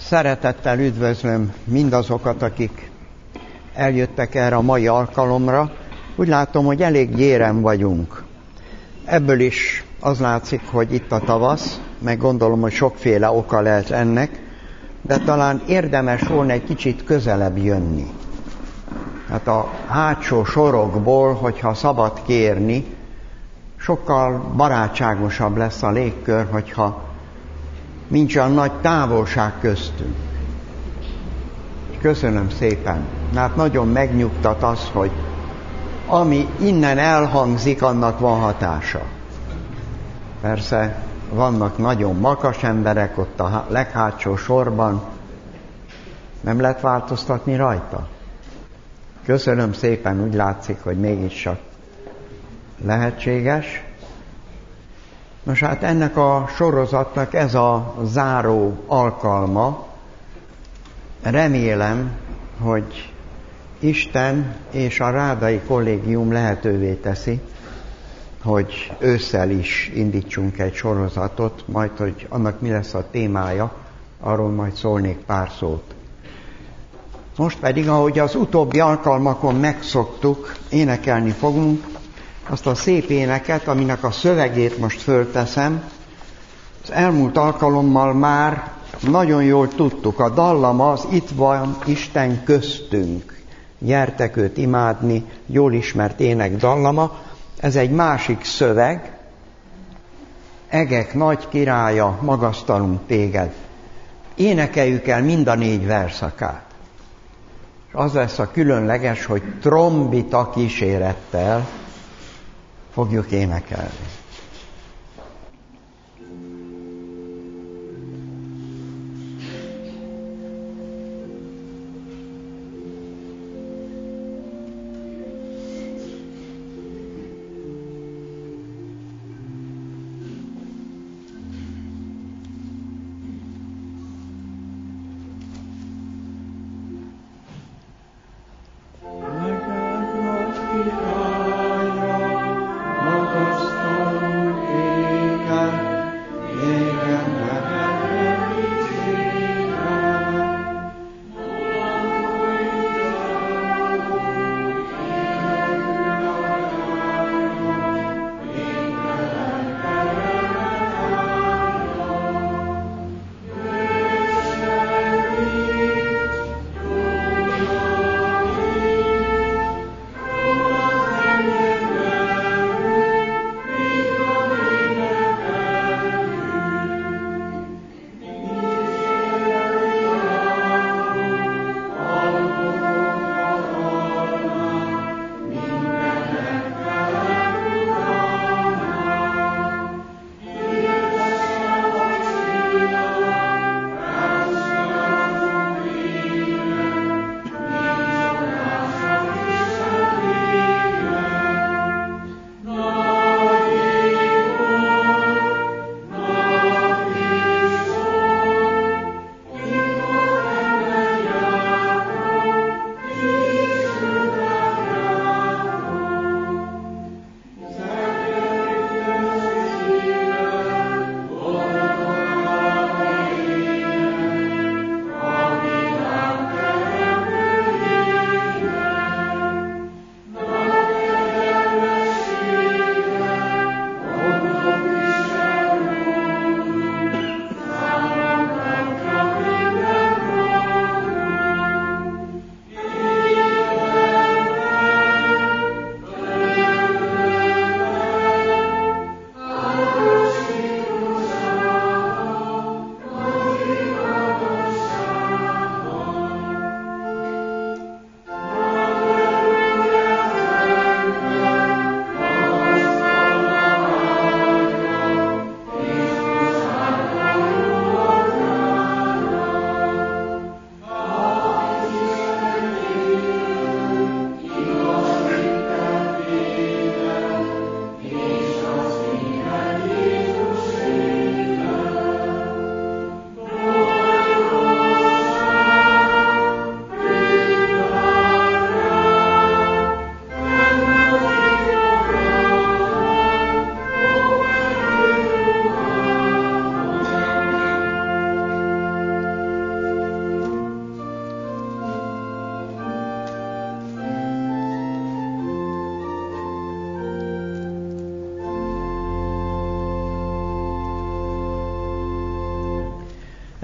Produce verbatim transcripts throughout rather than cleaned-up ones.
Szeretettel üdvözlöm mindazokat, akik eljöttek erre a mai alkalomra. Úgy látom, hogy elég gyéren vagyunk. Ebből is az látszik, hogy itt a tavasz, meg gondolom, hogy sokféle oka lehet ennek, de talán érdemes volna egy kicsit közelebb jönni. Hát a hátsó sorokból, hogyha szabad kérni, sokkal barátságosabb lesz a légkör, hogyha nincs olyan nagy távolság köztünk. Köszönöm szépen. Hát nagyon megnyugtat az, hogy ami innen elhangzik, annak van hatása. Persze vannak nagyon makas emberek ott a leghátsó sorban. Nem lehet változtatni rajta? Köszönöm szépen, úgy látszik, hogy mégiscsak lehetséges. Nos, hát ennek a sorozatnak ez a záró alkalma. Remélem, hogy Isten és a Rádai Kollégium lehetővé teszi, hogy ősszel is indítsunk egy sorozatot, majd, hogy annak mi lesz a témája, arról majd szólnék pár szót. Most pedig, ahogy az utóbbi alkalmakon megszoktuk, énekelni fogunk azt a szép éneket, aminek a szövegét most fölteszem. Az elmúlt alkalommal már nagyon jól tudtuk, a dallama az Itt van Isten köztünk. Gyertek őt imádni, jól ismert ének dallama. Ez egy másik szöveg. Egek nagy királya, magasztalunk téged. Énekeljük el mind a négy verszakát. És az lesz a különleges, hogy trombita kísérettel fogjuk énekelni. Magasztalunk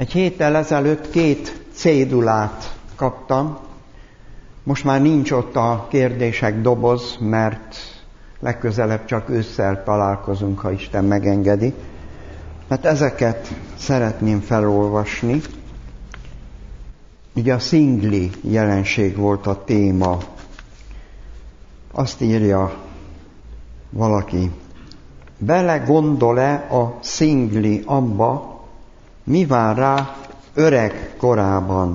Egy héttel ezelőtt két cédulát kaptam. Most már nincs ott a kérdések doboz, mert legközelebb csak ősszel találkozunk, ha Isten megengedi. Hát ezeket szeretném felolvasni. Ugye a szingli jelenség volt a téma. Azt írja valaki, belegondol-e a szingli abba, mi vár rá öreg korában?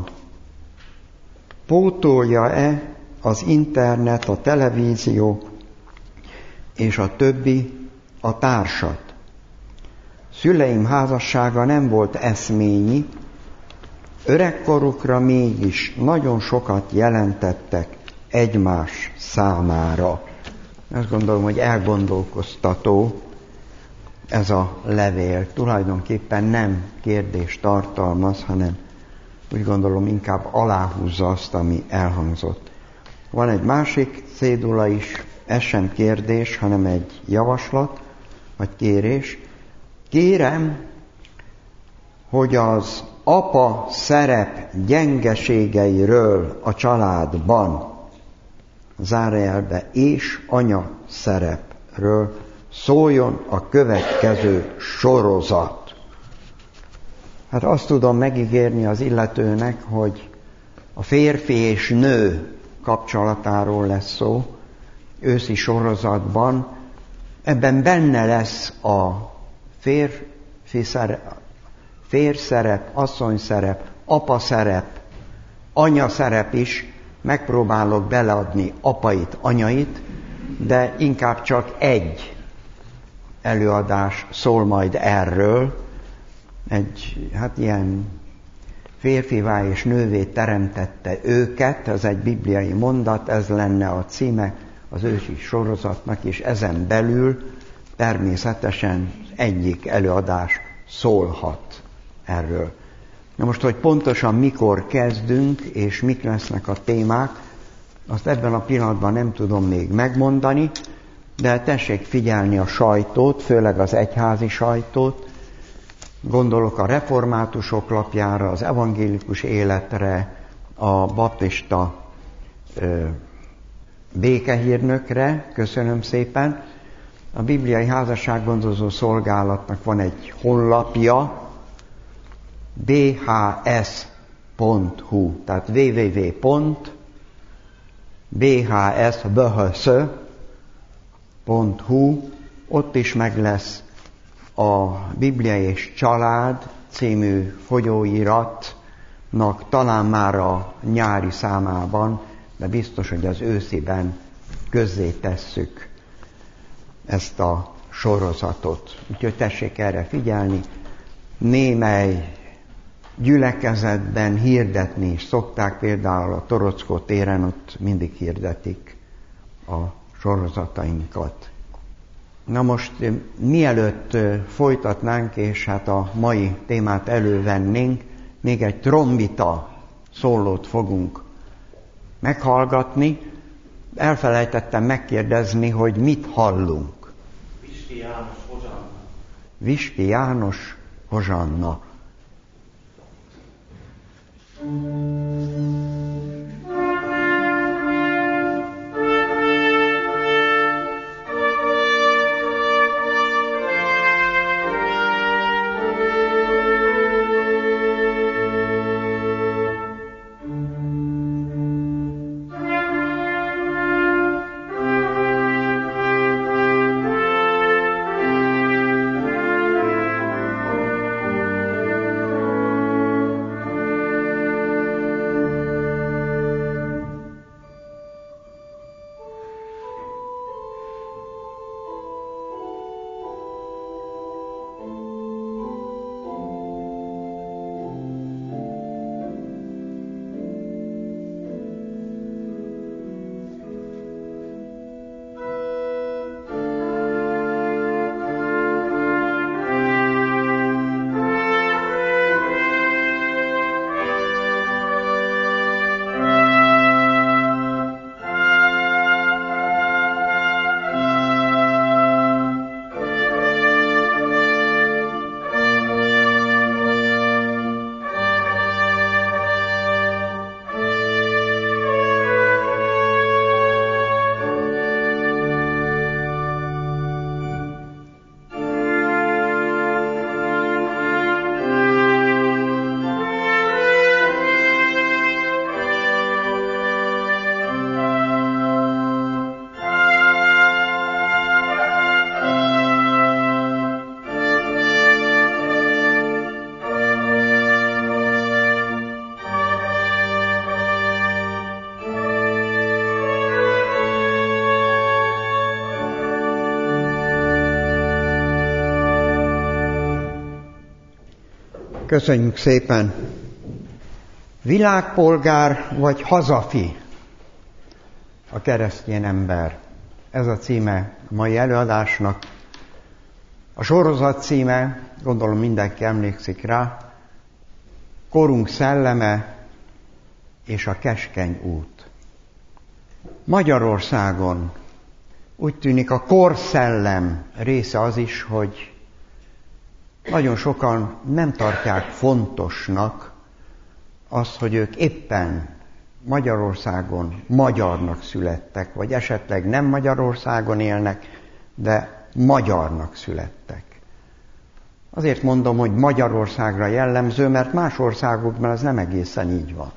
Pótolja-e az internet, a televízió és a többi a társat? Szüleim házassága nem volt eszményi, öregkorukra mégis nagyon sokat jelentettek egymás számára. Azt gondolom, hogy elgondolkoztató ez a levél. Tulajdonképpen nem kérdést tartalmaz, hanem úgy gondolom inkább aláhúzza azt, ami elhangzott. Van egy másik cédula is, ez sem kérdés, hanem egy javaslat, vagy kérés. Kérem, hogy az apa szerep gyengeségeiről a családban, zárójelbe, és anya szerepről szóljon a következő sorozat. Hát azt tudom megígérni az illetőnek, hogy a férfi és nő kapcsolatáról lesz szó, őszi sorozatban. Ebben benne lesz a férfi szerep, férszerep, asszony szerep, apa szerep, anya szerep is. Megpróbálok beleadni apait, anyait, de inkább csak egy előadás szól majd erről. Egy, hát ilyen férfivá és nővé teremtette őket, ez egy bibliai mondat, ez lenne a címe az ősi sorozatnak, és ezen belül természetesen egyik előadás szólhat erről. Na most, hogy pontosan mikor kezdünk, és mik lesznek a témák, azt ebben a pillanatban nem tudom még megmondani, de tessék figyelni a sajtót, főleg az egyházi sajtót. Gondolok a reformátusok lapjára, az evangélikus életre, a baptista ö, békehírnökre, köszönöm szépen. A Bibliai Házassággondozó Szolgálatnak van egy honlapja, b h s pont h u, tehát www pont b h s pont h u, ott is meg lesz a Biblia és Család című folyóiratnak talán már a nyári számában, de biztos, hogy az ősziben közzé tesszük ezt a sorozatot. Úgyhogy tessék erre figyelni. Némely gyülekezetben hirdetni is szokták, például a Torockó téren ott mindig hirdetik a sorozatainkat. Na most, mielőtt folytatnánk, és hát a mai témát elővennénk, még egy trombita szólót fogunk meghallgatni. Elfelejtettem megkérdezni, hogy mit hallunk. Viski János Hozsanna. Viski János Hozsanna. Thank you. Köszönjük szépen! Világpolgár vagy hazafi a keresztény ember. Ez a címe a mai előadásnak. A sorozat címe, gondolom mindenki emlékszik rá, Korunk szelleme és a keskeny út. Magyarországon úgy tűnik a korszellem része az is, hogy nagyon sokan nem tartják fontosnak azt, hogy ők éppen Magyarországon magyarnak születtek, vagy esetleg nem Magyarországon élnek, de magyarnak születtek. Azért mondom, hogy Magyarországra jellemző, mert más országokban ez nem egészen így van.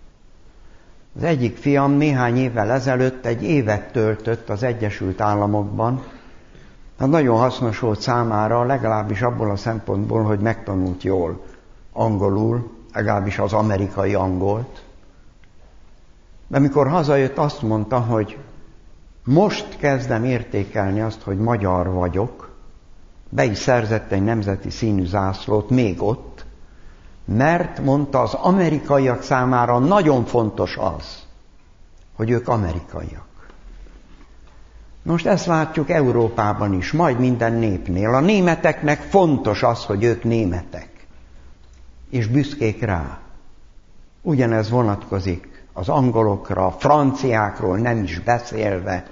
Az egyik fiam néhány évvel ezelőtt egy évet töltött az Egyesült Államokban. Hát nagyon hasznos volt számára, legalábbis abból a szempontból, hogy megtanult jól angolul, legalábbis az amerikai angolt. De amikor hazajött, azt mondta, hogy most kezdem értékelni azt, hogy magyar vagyok. Be is szerzett egy nemzeti színű zászlót még ott, mert mondta, az amerikaiak számára nagyon fontos az, hogy ők amerikaiak. Most ezt látjuk Európában is, majd minden népnél. A németeknek fontos az, hogy ők németek, és büszkék rá. Ugyanez vonatkozik az angolokra, a franciákról nem is beszélve.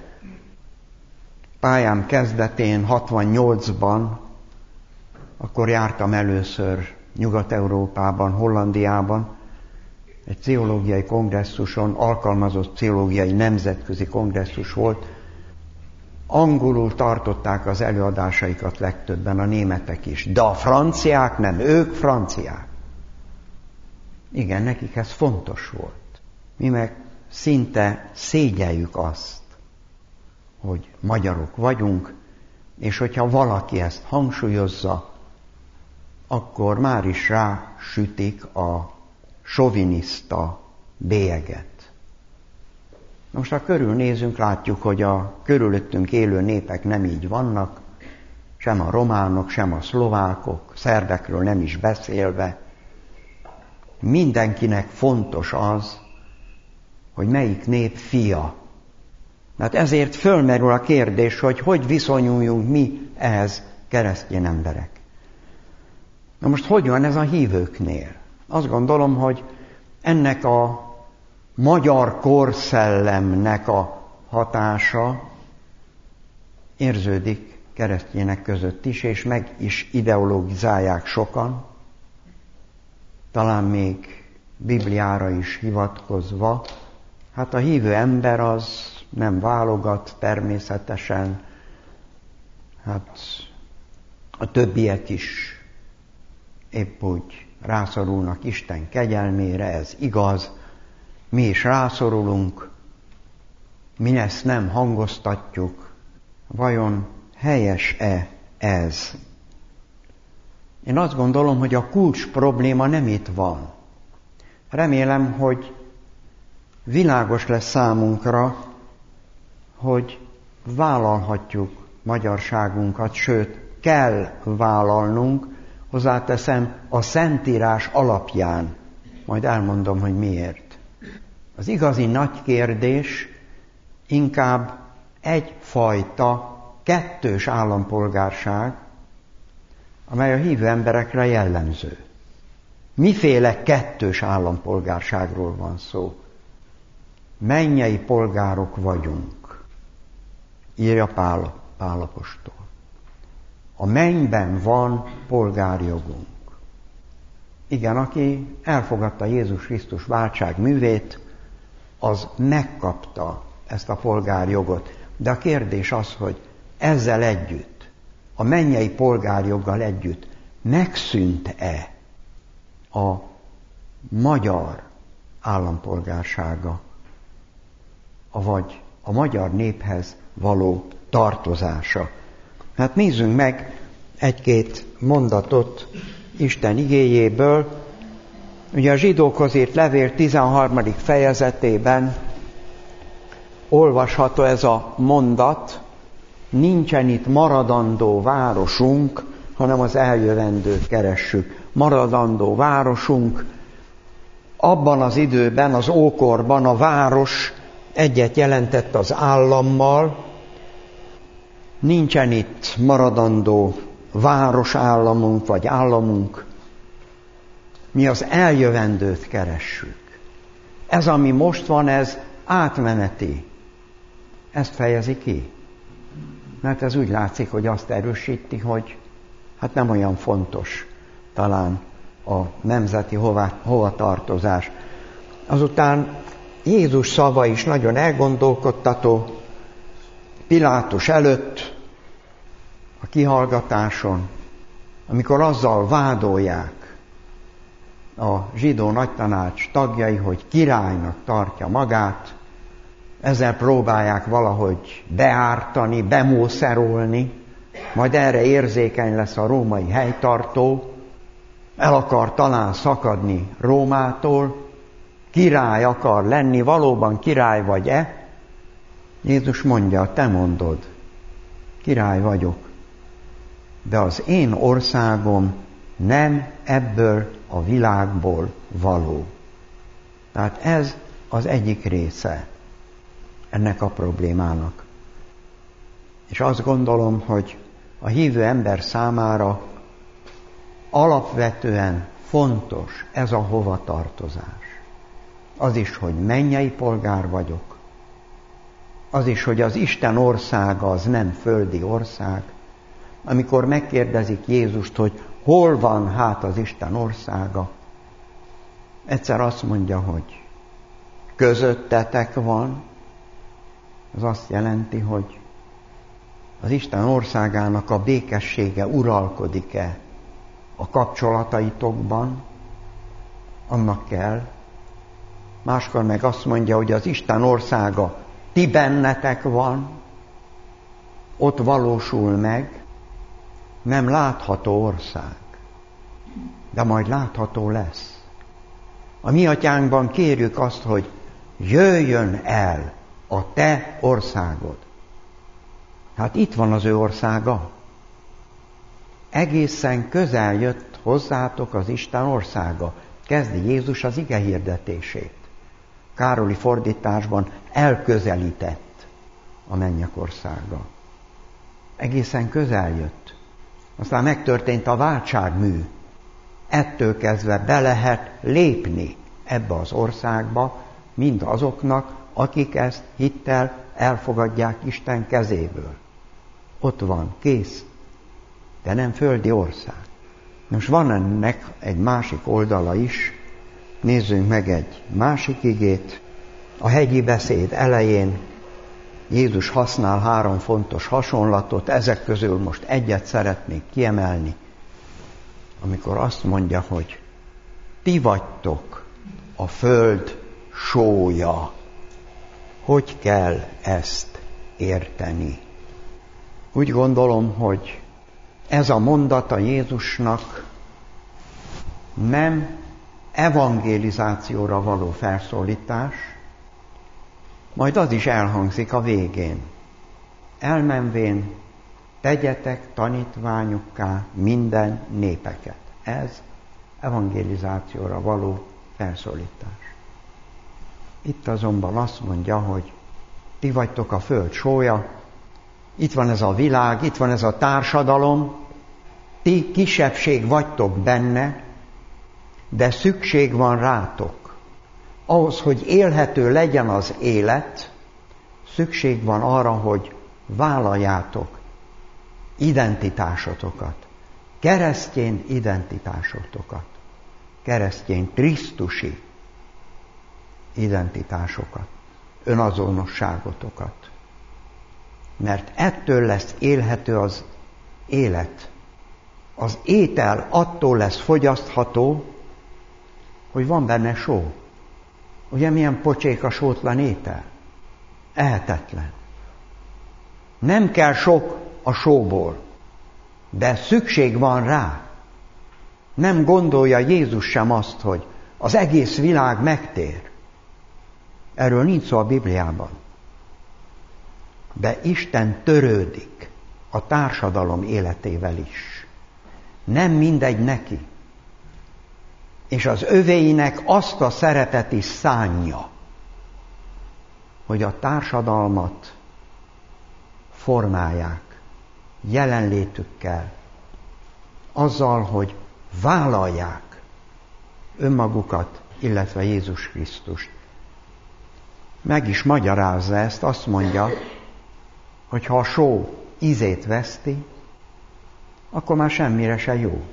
Pályám kezdetén, hatvannyolcban, akkor jártam először Nyugat-Európában, Hollandiában, egy pszichológiai kongresszuson, alkalmazott pszichológiai nemzetközi kongresszus volt. Angolul tartották az előadásaikat legtöbben, a németek is, de a franciák nem, ők franciák. Igen, nekik ez fontos volt. Mi meg szinte szégyeljük azt, hogy magyarok vagyunk, és hogyha valaki ezt hangsúlyozza, akkor már is rá sütik a soviniszta bélyeget. Most ha körülnézünk, látjuk, hogy a körülöttünk élő népek nem így vannak, sem a románok, sem a szlovákok, szerbekről nem is beszélve. Mindenkinek fontos az, hogy melyik nép fia. Hát ezért fölmerül a kérdés, hogy hogy viszonyuljunk mi ehhez, keresztény emberek. Na most hogy van ez a hívőknél? Azt gondolom, hogy ennek a magyar korszellemnek a hatása érződik keresztények között is, és meg is ideologizálják sokan, talán még Bibliára is hivatkozva. Hát a hívő ember az nem válogat természetesen, hát a többiek is épp úgy rászorulnak Isten kegyelmére, ez igaz, mi is rászorulunk, mi ezt nem hangoztatjuk. Vajon helyes-e ez? Én azt gondolom, hogy a kulcs probléma nem itt van. Remélem, hogy világos lesz számunkra, hogy vállalhatjuk magyarságunkat, sőt, kell vállalnunk, hozzáteszem, a Szentírás alapján. Majd elmondom, hogy miért. Az igazi nagy kérdés inkább egyfajta kettős állampolgárság, amely a hívő emberekre jellemző. Miféle kettős állampolgárságról van szó? Mennyei polgárok vagyunk, írja Pál, Pál apostol. A mennyben van polgárjogunk. Igen, aki elfogadta Jézus Krisztus váltság művét, az megkapta ezt a polgárjogot. De a kérdés az, hogy ezzel együtt, a mennyei polgárjoggal együtt megszűnt-e a magyar állampolgársága, vagy a magyar néphez való tartozása. Hát nézzünk meg egy-két mondatot Isten igéjéből. Ugye a zsidókhoz írt levél tizenharmadik fejezetében olvasható ez a mondat: nincsen itt maradandó városunk, hanem az eljövendőt keressük. Maradandó városunk. Abban az időben, az ókorban a város egyet jelentett az állammal. Nincsen itt maradandó városállamunk vagy államunk. Mi az eljövendőt keressük. Ez, ami most van, ez átmeneti. Ezt fejezi ki. Mert ez úgy látszik, hogy azt erősíti, hogy hát nem olyan fontos talán a nemzeti hova, hovatartozás. Azután Jézus szava is nagyon elgondolkodtató. Pilátus előtt a kihallgatáson, amikor azzal vádolják a zsidó nagytanács tagjai, hogy királynak tartja magát, ezzel próbálják valahogy beártani, bemószerolni, majd erre érzékeny lesz a római helytartó, el akar talán szakadni Rómától, király akar lenni, valóban király vagy-e? Jézus mondja, te mondod, király vagyok, de az én országom nem ebből a világból való. Tehát ez az egyik része ennek a problémának. És azt gondolom, hogy a hívő ember számára alapvetően fontos ez a hovatartozás. Az is, hogy mennyei polgár vagyok. Az is, hogy az Isten országa az nem földi ország. Amikor megkérdezik Jézust, hogy hol van hát az Isten országa, egyszer azt mondja, hogy közöttetek van. Az azt jelenti, hogy az Isten országának a békessége uralkodik-e a kapcsolataitokban, annak kell. Máskor meg azt mondja, hogy az Isten országa ti bennetek van, ott valósul meg, nem látható ország, de majd látható lesz. A mi atyánkban kérjük azt, hogy jöjjön el a te országod. Hát itt van az ő országa. Egészen közel jött hozzátok az Isten országa. Kezdi Jézus az ige hirdetését. Károli fordításban elközelített a mennyek országa. Egészen közel jött. Aztán megtörtént a váltságmű. Ettől kezdve be lehet lépni ebbe az országba, mind azoknak, akik ezt hittel elfogadják Isten kezéből. Ott van, kész, de nem földi ország. Most van ennek egy másik oldala is. Nézzünk meg egy másik igét. A hegyi beszéd elején Jézus használ három fontos hasonlatot, ezek közül most egyet szeretnék kiemelni, amikor azt mondja, hogy ti vagytok a föld sója. Hogy kell ezt érteni? Úgy gondolom, hogy ez a mondata Jézusnak nem evangelizációra való felszólítás, majd az is elhangzik a végén. Elmenvén tegyetek tanítványukká minden népeket. Ez evangelizációra való felszólítás. Itt azonban azt mondja, hogy ti vagytok a föld sója, itt van ez a világ, itt van ez a társadalom, ti kisebbség vagytok benne, de szükség van rátok. Ahhoz, hogy élhető legyen az élet, szükség van arra, hogy vállaljátok identitásotokat, keresztény identitásotokat, keresztény krisztusi identitásokat, önazonosságotokat. Mert ettől lesz élhető az élet. Az étel attól lesz fogyasztható, hogy van benne só. Ugye milyen pocsék a sótlan étel? Ehetetlen. Nem kell sok a sóból, de szükség van rá. Nem gondolja Jézus sem azt, hogy az egész világ megtér. Erről nincs szó a Bibliában. De Isten törődik a társadalom életével is. nem mindegy neki. És az övéinek azt a szeretet is szánja, hogy a társadalmat formálják jelenlétükkel, azzal, hogy vállalják önmagukat, illetve Jézus Krisztust. Meg is magyarázza ezt, azt mondja, hogy ha a só ízét veszti, akkor már semmire se jó.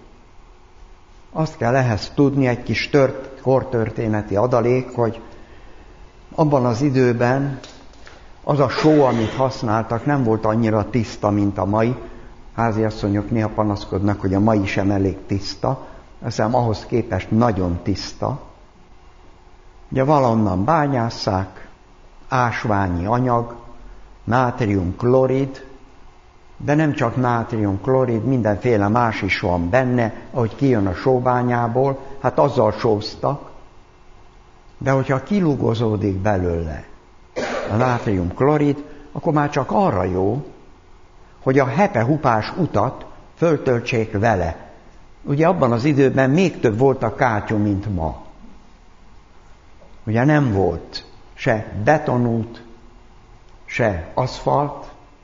Azt kell ehhez tudni, egy kis tört, kortörténeti adalék, hogy abban az időben az a só, amit használtak, nem volt annyira tiszta, mint a mai. Háziasszonyok néha panaszkodnak, hogy a mai sem elég tiszta. Aztán ahhoz képest nagyon tiszta. Ugye valahonnan bányásszák, ásványi anyag, nátrium-klorid, de nem csak nátrium-klorid, mindenféle más is van benne, ahogy kijön a sóbányából, hát azzal sóztak. De hogyha kilugozódik belőle a nátrium-klorid, akkor már csak arra jó, hogy a hepe-hupás utat föltöltsék vele. Ugye abban az időben még több volt a kátyú, mint ma. Ugye nem volt se betonút, se aszfalt,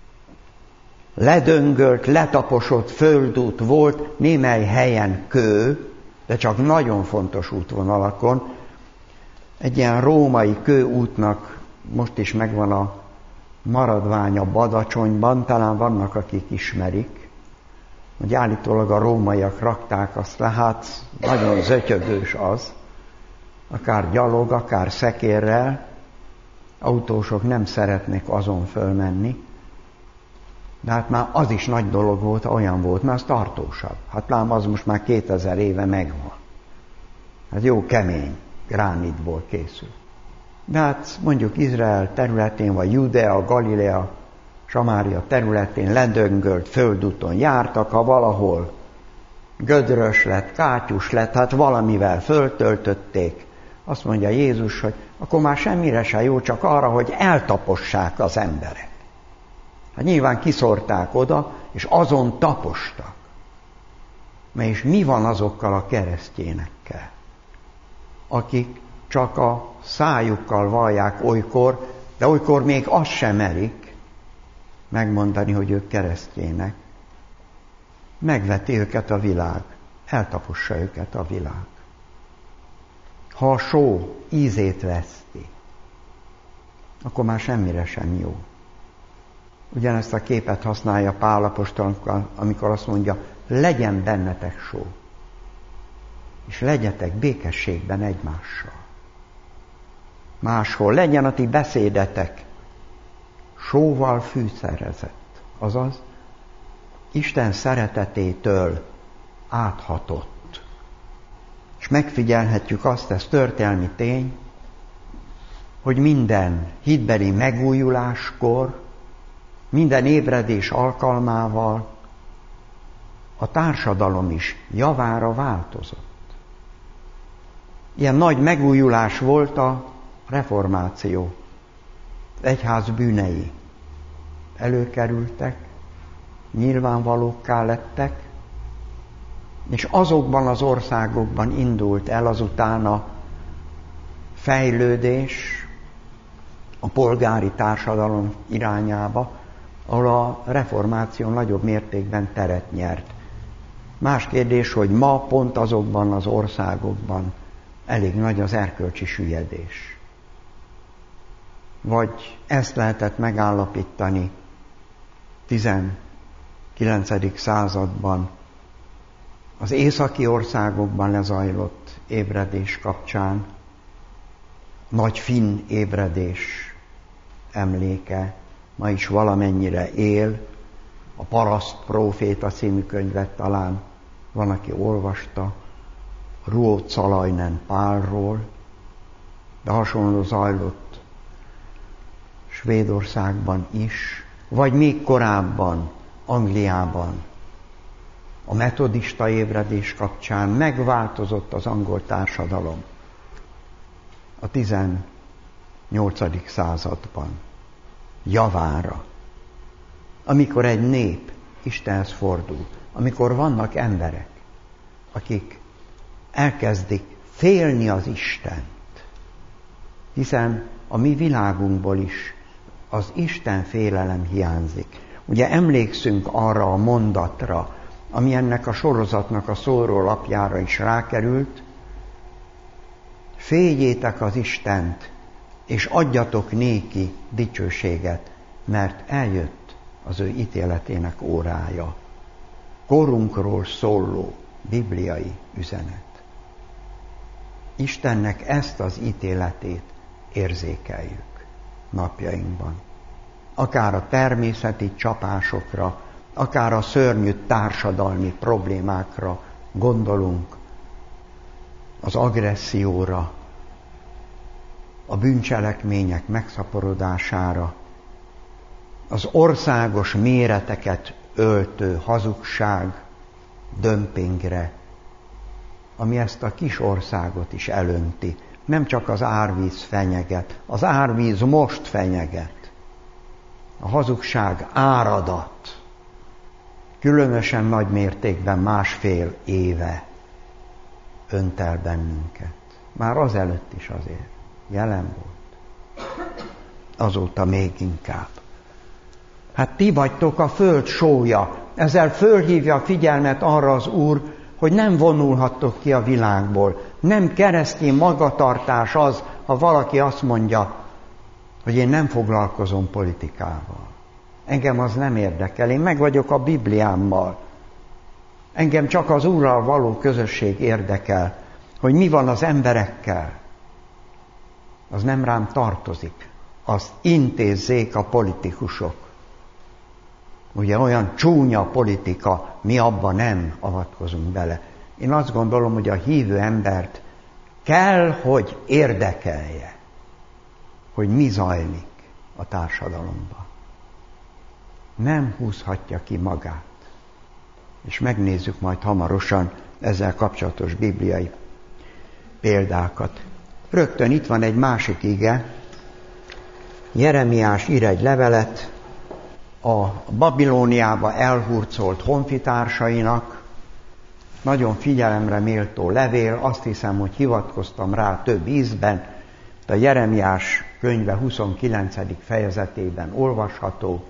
ledöngölt, letaposott földút volt, némely helyen kő, de csak nagyon fontos útvonalakon. Egy ilyen római kőútnak most is megvan a maradványa Badacsonyban, talán vannak, akik ismerik, hogy állítólag a rómaiak rakták azt le, hát nagyon zötyögős az, akár gyalog, akár szekérrel, autósok nem szeretnek azon fölmenni, de hát már az is nagy dolog volt, olyan volt, mert az tartósabb. Hát plán az most már kétezer éve megvan. Hát jó kemény gránitból készül. De hát mondjuk Izrael területén, vagy Judea, Galilea, Samária területén ledöngölt földúton jártak, ha valahol gödrös lett, kátyus lett, hát valamivel föltöltötték. Azt mondja Jézus, hogy akkor már semmire se jó, csak arra, hogy eltapossák az emberek. Hát nyilván kiszórták oda, és azon tapostak. Mert és mi van azokkal a keresztjénekkel, akik csak a szájukkal vallják olykor, de olykor még azt sem merik megmondani, hogy ők keresztjének. Megveti őket a világ, eltapossa őket a világ. Ha a só ízét veszti, akkor már semmire sem jó. Ugyanezt a képet használja Pál apostol, amikor azt mondja, legyen bennetek só, és legyetek békességben egymással. Máshol legyen a ti beszédetek sóval fűszerezett, azaz Isten szeretetétől áthatott. És megfigyelhetjük azt, ez történelmi tény, hogy minden hitbeli megújuláskor, minden ébredés alkalmával a társadalom is javára változott. Ilyen nagy megújulás volt a reformáció. Az egyház bűnei előkerültek, nyilvánvalókká lettek, és azokban az országokban indult el azután a fejlődés a polgári társadalom irányába, ahol a reformáció nagyobb mértékben teret nyert. Más kérdés, hogy ma pont azokban az országokban elég nagy az erkölcsi süllyedés. Vagy ezt lehetett megállapítani tizenkilencedik században az északi országokban lezajlott ébredés kapcsán, nagy finn ébredés emléke ma is valamennyire él. A Paraszt próféta című könyvet talán van, aki olvasta, Ruotsalainen Pálról, de hasonló zajlott Svédországban is, vagy még korábban Angliában. A metodista ébredés kapcsán megváltozott az angol társadalom a tizennyolcadik században javára. Amikor egy nép Istenhez fordul, amikor vannak emberek, akik elkezdik félni az Istent. Hiszen a mi világunkból is az Isten félelem hiányzik. Ugye emlékszünk arra a mondatra, ami ennek a sorozatnak a szórólapjára is rákerült: féljétek az Istent, és adjatok néki dicsőséget, mert eljött az ő ítéletének órája. Korunkról szóló bibliai üzenet. Istennek ezt az ítéletét érzékeljük napjainkban. Akár a természeti csapásokra, akár a szörnyű társadalmi problémákra gondolunk, az agresszióra, a bűncselekmények megszaporodására, az országos méreteket öltő hazugság, dömpingre, ami ezt a kis országot is elönti. Nem csak az árvíz fenyeget, az árvíz most fenyeget. A hazugság áradat, különösen nagy mértékben másfél éve önt el bennünket. Már azelőtt is azért jelen volt. Azóta még inkább. Hát ti vagytok a föld sója. Ezzel fölhívja a figyelmet arra az Úr, hogy nem vonulhattok ki a világból. Nem keresztény magatartás az, ha valaki azt mondja, hogy én nem foglalkozom politikával. Engem az nem érdekel, én meg vagyok a Bibliámmal. Engem csak az Úrral való közösség érdekel, hogy mi van az emberekkel. Az nem rám tartozik. Azt intézzék a politikusok. Ugye olyan csúnya politika, mi abban nem avatkozunk bele. Én azt gondolom, hogy a hívő embert kell, hogy érdekelje, hogy mi zajlik a társadalomban. Nem húzhatja ki magát. És megnézzük majd hamarosan ezzel kapcsolatos bibliai példákat. Rögtön itt van egy másik ige. Jeremiás ír egy levelet a Babilóniába elhurcolt honfitársainak. Nagyon figyelemre méltó levél, azt hiszem, hogy hivatkoztam rá több ízben. A Jeremiás könyve huszonkilencedik fejezetében olvasható.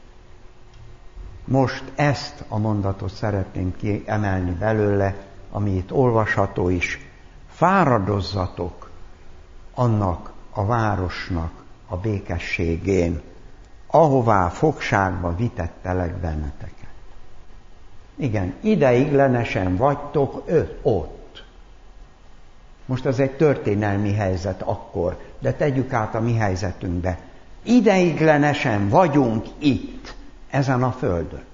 Most ezt a mondatot szeretném kiemelni belőle, ami itt olvasható is. Fáradozzatok annak a városnak a békességén, ahová fogságba vitettelek benneteket. Igen, ideiglenesen vagytok ő, ott. Most ez egy történelmi helyzet akkor, de tegyük át a mi helyzetünkbe. Ideiglenesen vagyunk itt, ezen a földön.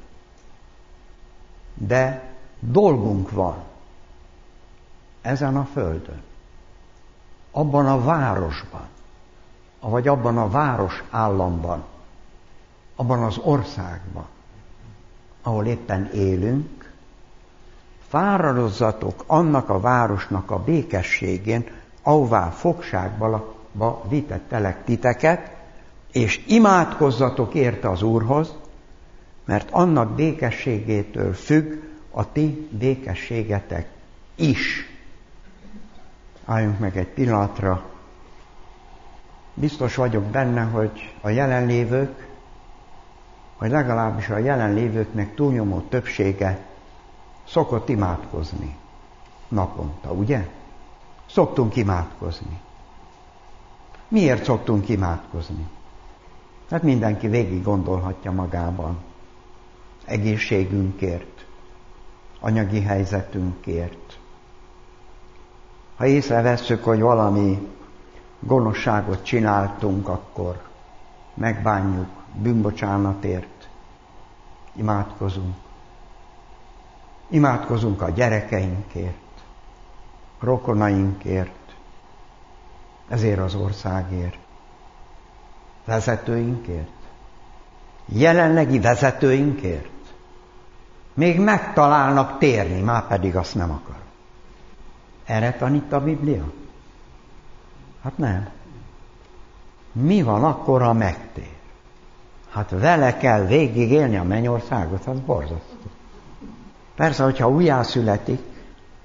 De dolgunk van ezen a földön. Abban a városban, vagy abban a város államban, abban az országban, ahol éppen élünk, fáradozzatok annak a városnak a békességén, ahová fogságba vitettelek titeket, és imádkozzatok érte az Úrhoz, mert annak békességétől függ a ti békességetek is. Álljunk meg egy pillanatra. Biztos vagyok benne, hogy a jelenlévők, vagy legalábbis a jelenlévőknek túlnyomó többsége szokott imádkozni naponta, ugye? Szoktunk imádkozni. Miért szoktunk imádkozni? Hát mindenki végig gondolhatja magában. Egészségünkért, anyagi helyzetünkért. Ha észrevesszük, hogy valami gonoszságot csináltunk, akkor megbánjuk, bűnbocsánatért imádkozunk. Imádkozunk a gyerekeinkért, rokonainkért, ezért az országért, vezetőinkért, jelenlegi vezetőinkért. Még megtalálnak térni, már pedig azt nem akar. Erre tanít a Biblia? Hát nem. Mi van akkor, ha megtér? Hát vele kell végig élni a mennyországot, az borzasztó. Persze, hogyha újjászületik,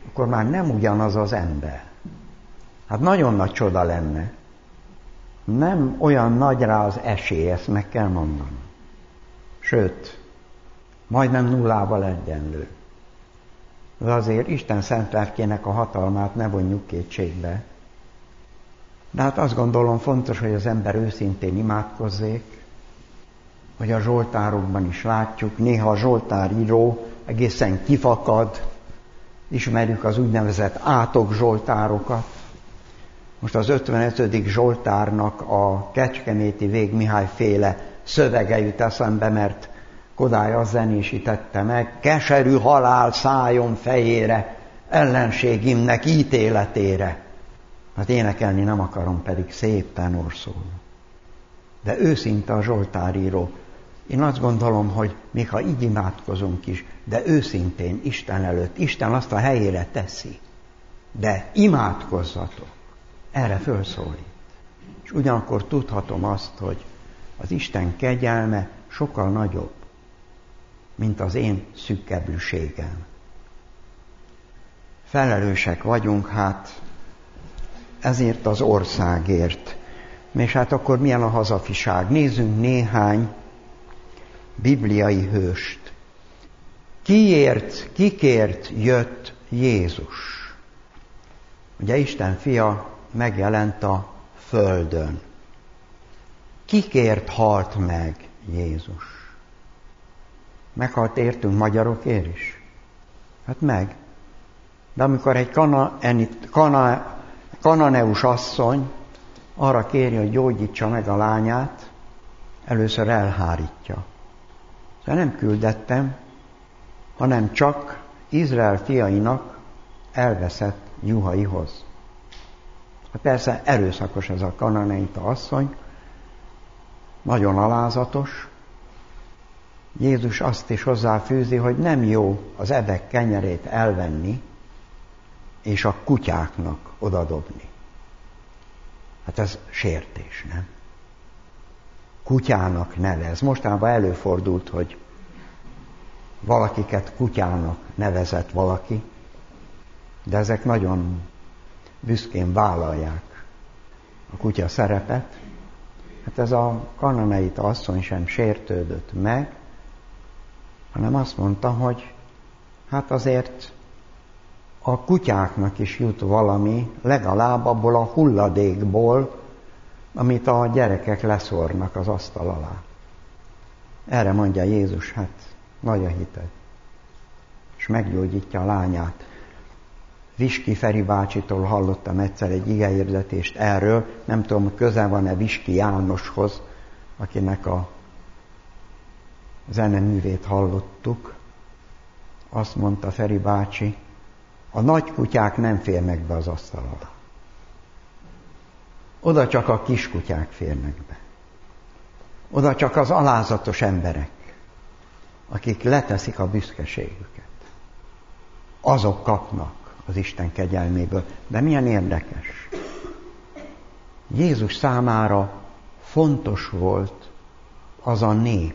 akkor már nem ugyanaz az ember. Hát nagyon nagy csoda lenne. Nem olyan nagy rá az esély, ezt meg kell mondanom. Sőt, majdnem nullával egyenlő. De azért Isten szent lelkének a hatalmát ne vonjuk kétségbe. De hát azt gondolom fontos, hogy az ember őszintén imádkozzék, hogy a zsoltárokban is látjuk, néha a zsoltáríró egészen kifakad, ismerjük az úgynevezett átok zsoltárokat. Most az ötvenötödik zsoltárnak a kecskeméti Vég Mihály féle szövege jut eszembe, mert Kodály azt zenésítette meg: keserű halál szálljon fejére, ellenségimnek ítéletére. Hát énekelni nem akarom, pedig szép tenor-szól. De őszinte a zsoltáríró. Én azt gondolom, hogy még ha így imádkozunk is, de őszintén Isten előtt, Isten azt a helyére teszi. De imádkozzatok, erre fölszólít. És ugyanakkor tudhatom azt, hogy az Isten kegyelme sokkal nagyobb, mint az én szükkeblűségem. Felelősek vagyunk hát ezért az országért. És hát akkor milyen a hazafiság? Nézzünk néhány bibliai hőst. Kiért, kikért jött Jézus? Ugye Isten fia megjelent a földön. Kikért halt meg Jézus? Meghalt értünk magyarokért is? Hát meg. De amikor egy kana, kana, kananeus asszony arra kéri, hogy gyógyítsa meg a lányát, először elhárítja. De nem küldettem, hanem csak Izrael fiainak elveszett juhaihoz. Hát persze erőszakos ez a kananeita asszony, nagyon alázatos. Jézus azt is hozzáfűzi, hogy nem jó az ebek kenyerét elvenni, és a kutyáknak odadobni. Hát ez sértés, nem? Kutyának nevez. Mostában előfordult, hogy valakiket kutyának nevezett valaki, de ezek nagyon büszkén vállalják a kutya szerepet. Hát ez a kananeita asszony sem sértődött meg, hanem azt mondta, hogy hát azért a kutyáknak is jut valami, legalább abból a hulladékból, amit a gyerekek leszórnak az asztal alá. Erre mondja Jézus, hát nagy a hited. És meggyógyítja a lányát. Viski Feri bácsitól hallottam egyszer egy igehirdetést erről, nem tudom, közel van-e Viski Jánoshoz, akinek a zeneművét hallottuk. Azt mondta Feri bácsi, a nagy kutyák nem férnek be az asztal alá. Oda csak a kis kutyák férnek be. Oda csak az alázatos emberek, akik leteszik a büszkeségüket. Azok kapnak az Isten kegyelméből. De milyen érdekes. Jézus számára fontos volt az a nép,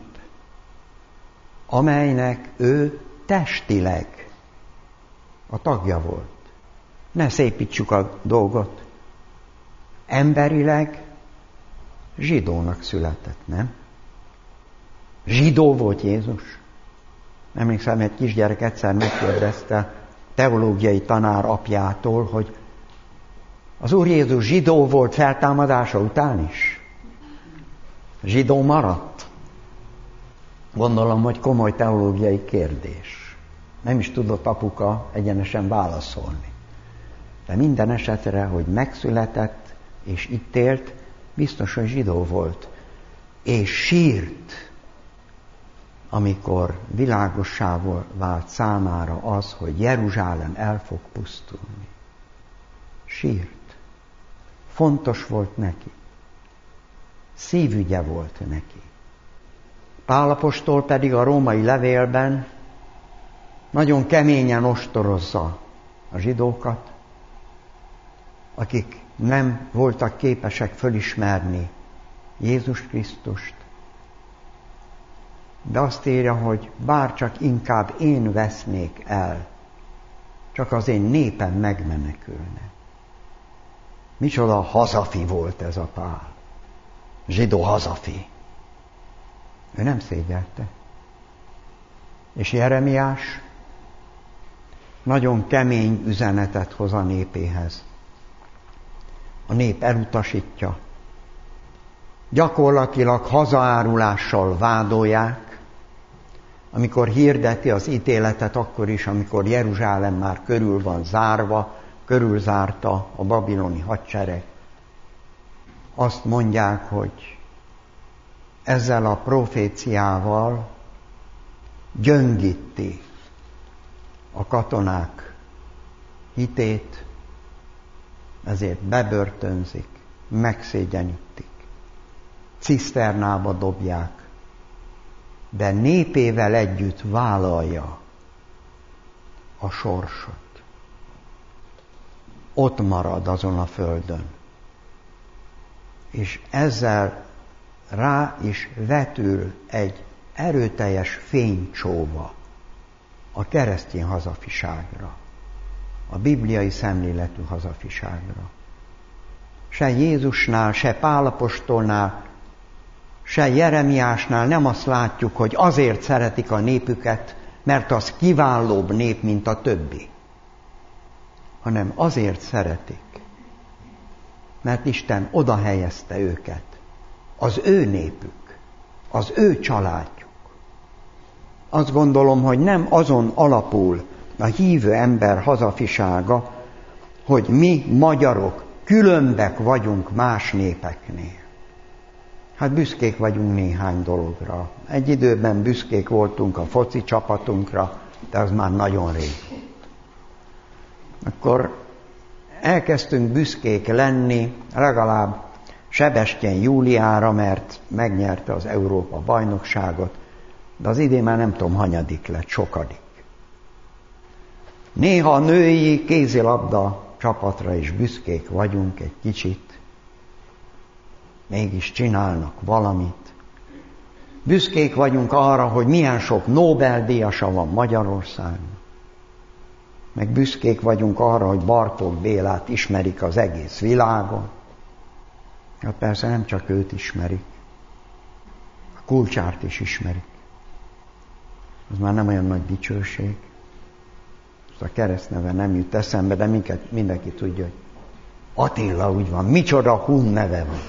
amelynek ő testileg a tagja volt. Ne szépítsük a dolgot. Emberileg zsidónak született, nem? Zsidó volt Jézus. Emlékszem, egy kisgyerek egyszer megkérdezte teológiai tanár apjától, hogy az Úr Jézus zsidó volt feltámadása után is? Zsidó maradt? Gondolom, hogy komoly teológiai kérdés. Nem is tudott apuka egyenesen válaszolni. De minden esetre, hogy megszületett és itt élt, biztos, hogy zsidó volt. És sírt, amikor világossá vált számára az, hogy Jeruzsálem el fog pusztulni. Sírt. Fontos volt neki. Szívügye volt neki. Pál apostol pedig a római levélben nagyon keményen ostorozza a zsidókat, akik nem voltak képesek fölismerni Jézus Krisztust. De azt írja, hogy bár csak inkább én vesznék el, csak az én népem megmenekülne. Micsoda hazafi volt ez a Pál. Zsidó hazafi. Ő nem szégyelte. És Jeremiás nagyon kemény üzenetet hoz a népéhez. A nép elutasítja. Gyakorlatilag hazaárulással vádolják, amikor hirdeti az ítéletet, akkor is, amikor Jeruzsálem már körül van zárva, körülzárta a babiloni hadsereg. Azt mondják, hogy ezzel a proféciával gyöngíti a katonák hitét, ezért bebörtönzik, megszégyenítik, ciszternába dobják, de népével együtt vállalja a sorsot. Ott marad azon a földön. És ezzel rá is vetül egy erőteljes fénycsóva a keresztény hazafiságra, a bibliai szemléletű hazafiságra. Se Jézusnál, se Pál apostolnál, se Jeremiásnál nem azt látjuk, hogy azért szeretik a népüket, mert az kiválóbb nép, mint a többi, hanem azért szeretik, mert Isten oda helyezte őket. Az ő népük, az ő családjuk. Azt gondolom, hogy nem azon alapul a hívő ember hazafisága, hogy mi magyarok különbek vagyunk más népeknél. Hát büszkék vagyunk néhány dologra. Egy időben büszkék voltunk a foci csapatunkra, de az már nagyon rég volt. Akkor elkezdtünk büszkék lenni legalább Sebestyén Júliára, mert megnyerte az Európa bajnokságot, de az idén már nem tudom, hanyadik lett, sokadik. Néha a női kézilabda csapatra is büszkék vagyunk egy kicsit, mégis csinálnak valamit. Büszkék vagyunk arra, hogy milyen sok Nobel-díjasa van Magyarországon. Meg büszkék vagyunk arra, hogy Bartók Bélát ismerik az egész világon. Hát persze nem csak őt ismerik, a Kulcsárt is ismerik. Az már nem olyan nagy dicsőség. Most a keresztneve nem jut eszembe, de minket, mindenki tudja, hogy Attila úgy van, micsoda hun neve van.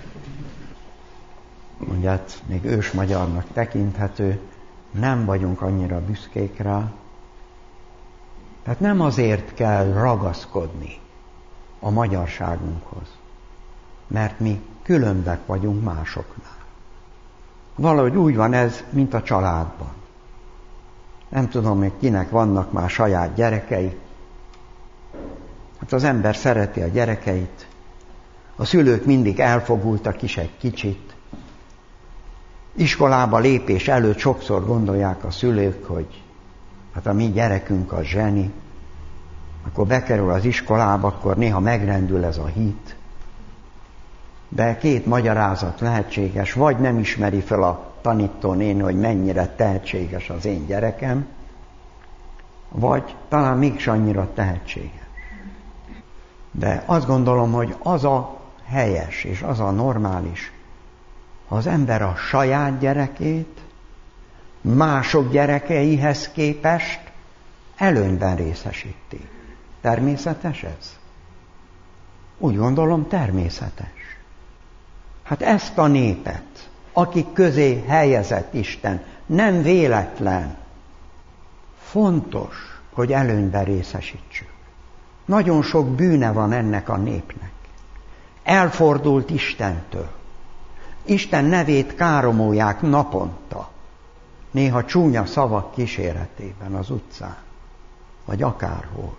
Mondját, még ősmagyarnak tekinthető, nem vagyunk annyira büszkék rá. Tehát nem azért kell ragaszkodni a magyarságunkhoz, mert mi különbek vagyunk másoknál. Valahogy úgy van ez, mint a családban. Nem tudom, hogy kinek vannak már saját gyerekei. Hát az ember szereti a gyerekeit. A szülők mindig elfogultak is egy kicsit. Iskolába lépés előtt sokszor gondolják a szülők, hogy hát a mi gyerekünk a zseni. Akkor bekerül az iskolába, akkor néha megrendül ez a hit. De két magyarázat lehetséges, vagy nem ismeri fel a tanítónéni, hogy mennyire tehetséges az én gyerekem, vagy talán mégis annyira tehetséges. De azt gondolom, hogy az a helyes és az a normális, ha az ember a saját gyerekét mások gyerekeihez képest előnyben részesíti. Természetes ez? Úgy gondolom, természetes. Hát ezt a népet, akik közé helyezett Isten, nem véletlen, fontos, hogy előnyben részesítsük. Nagyon sok bűne van ennek a népnek. Elfordult Istentől. Isten nevét káromolják naponta. Néha csúnya szavak kíséretében az utcán, vagy akárhol.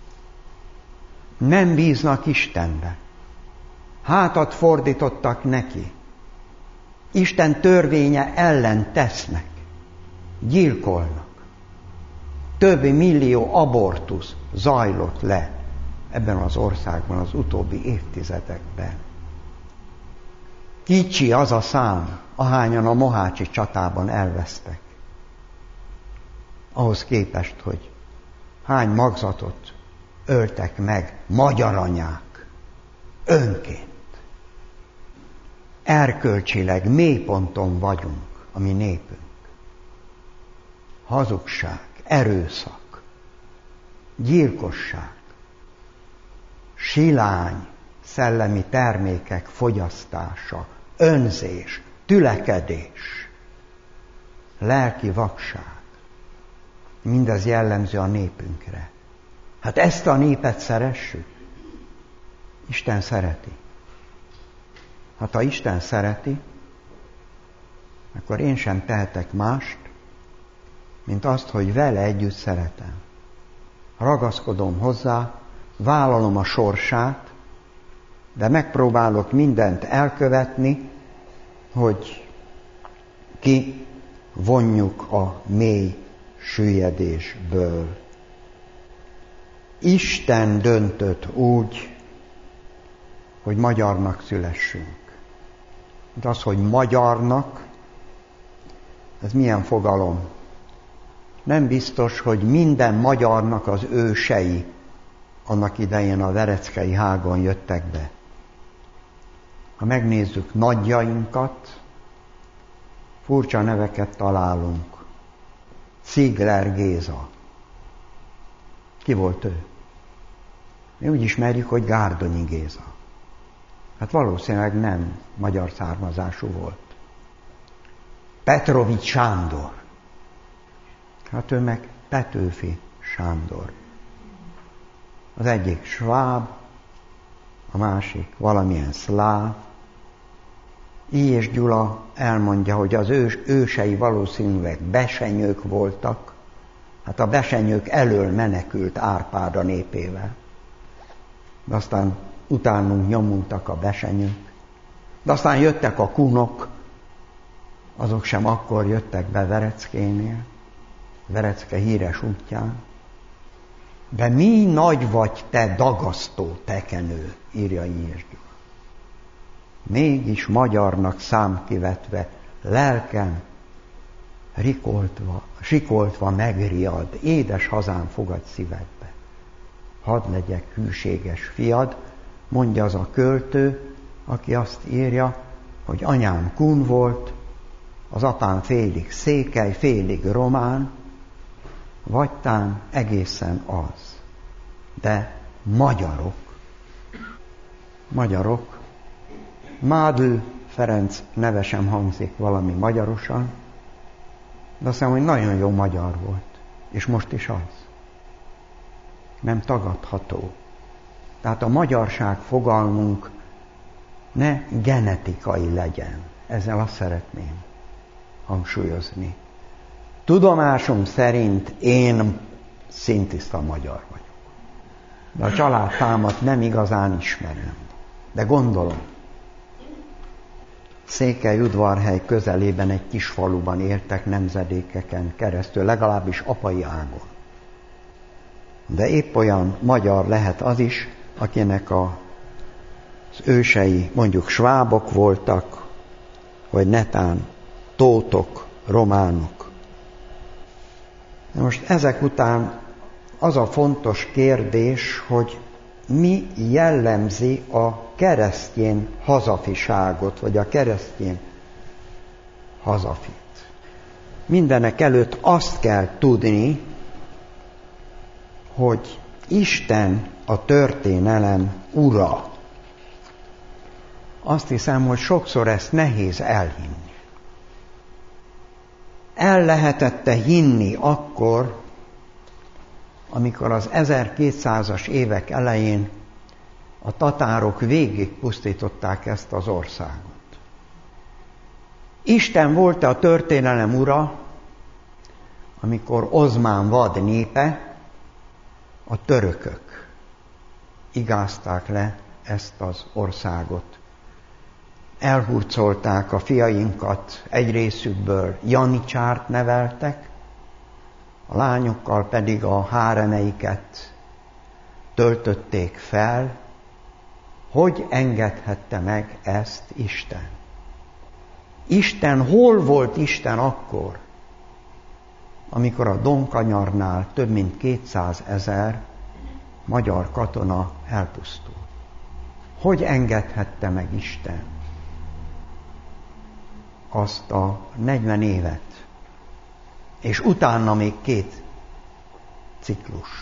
Nem bíznak Istenbe. Hátat fordítottak neki. Isten törvénye ellen tesznek. Gyilkolnak. Több millió abortusz zajlott le ebben az országban az utóbbi évtizedekben. Kicsi az a szám, ahányan a mohácsi csatában elvesztek. Ahhoz képest, hogy hány magzatot öltek meg magyar anyák önként. Erkölcsileg mélyponton vagyunk, a mi népünk. Hazugság, erőszak, gyilkosság, silány, szellemi termékek fogyasztása, önzés, tülekedés, lelki vakság. Mindez jellemző a népünkre. Hát ezt a népet szeressük? Isten szereti. Hát ha Isten szereti, akkor én sem tehetek mást, mint azt, hogy vele együtt szeretem. Ragaszkodom hozzá, vállalom a sorsát, de megpróbálok mindent elkövetni, hogy ki vonjuk a mély süllyedésből. Isten döntött úgy, hogy magyarnak szülessünk. De az, hogy magyarnak, ez milyen fogalom? Nem biztos, hogy minden magyarnak az ősei annak idején a vereckei hágon jöttek be. Ha megnézzük nagyjainkat, furcsa neveket találunk. Ziegler Géza. Ki volt ő? Mi úgy ismerjük, hogy Gárdonyi Géza. Hát valószínűleg nem magyar származású volt. Petrovics Sándor. Hát ő meg Petőfi Sándor. Az egyik sváb, a másik valamilyen szláv. I. és Gyula elmondja, hogy az ős, ősei valószínűleg besenyők voltak. Hát a besenyők elől menekült Árpád a népével. De aztán utánunk nyomultak a besenyők. De aztán jöttek a kunok, azok sem akkor jöttek be Vereckénél, Verecke híres útján. De mi nagy vagy te dagasztó tekenő, írja I. és Gyula. Mégis magyarnak számkivetve, lelkem rikoltva, sikoltva megriad, édes hazám fogadj szívedbe. Hadd legyek hűséges fiad, mondja az a költő, aki azt írja, hogy anyám kun volt, az apám félig székely, félig román, vagytán egészen az. De magyarok, magyarok, Mádl Ferenc neve sem hangzik valami magyarosan, de azt hiszem, hogy nagyon jó magyar volt. És most is az. Nem tagadható. Tehát a magyarság fogalmunk ne genetikai legyen. Ezzel azt szeretném hangsúlyozni. Tudomásom szerint én szintiszta magyar vagyok. De a családtámat nem igazán ismerem. De gondolom. Székelyudvarhely közelében egy kis faluban éltek nemzedékeken keresztül, legalábbis apai ágon. De épp olyan magyar lehet az is, akinek a, az ősei mondjuk svábok voltak, vagy netán tótok, románok. De most ezek után az a fontos kérdés, hogy mi jellemzi a keresztény hazafiságot, vagy a keresztény hazafit. Mindenek előtt azt kell tudni, hogy Isten a történelem ura. Azt hiszem, hogy sokszor ezt nehéz elhinni. El lehetette hinni akkor, amikor az ezerkétszázas évek elején a tatárok végig pusztították ezt az országot. Isten volt a történelem ura, amikor Ozmán vad népe, a törökök igázták le ezt az országot. Elhurcolták a fiainkat, egy részükből janicsárt neveltek, a lányokkal pedig a háremeiket töltötték fel. Hogy engedhette meg ezt Isten? Isten, hol volt Isten akkor, amikor a Donkanyarnál több mint kétszázezer magyar katona elpusztul. Hogy engedhette meg Isten azt a negyven évet, és utána még két ciklust,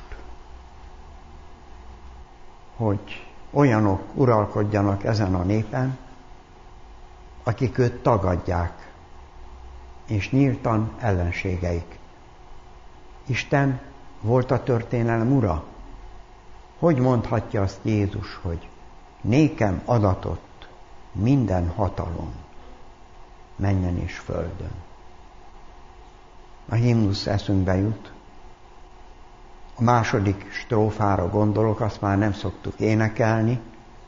hogy olyanok uralkodjanak ezen a népen, akik őt tagadják, és nyíltan ellenségeik. Isten volt a történelem ura? Hogy mondhatja azt Jézus, hogy nékem adatott minden hatalom, mennyen és földön? A himnusz eszünkbe jut. A második strófára gondolok, azt már nem szoktuk énekelni.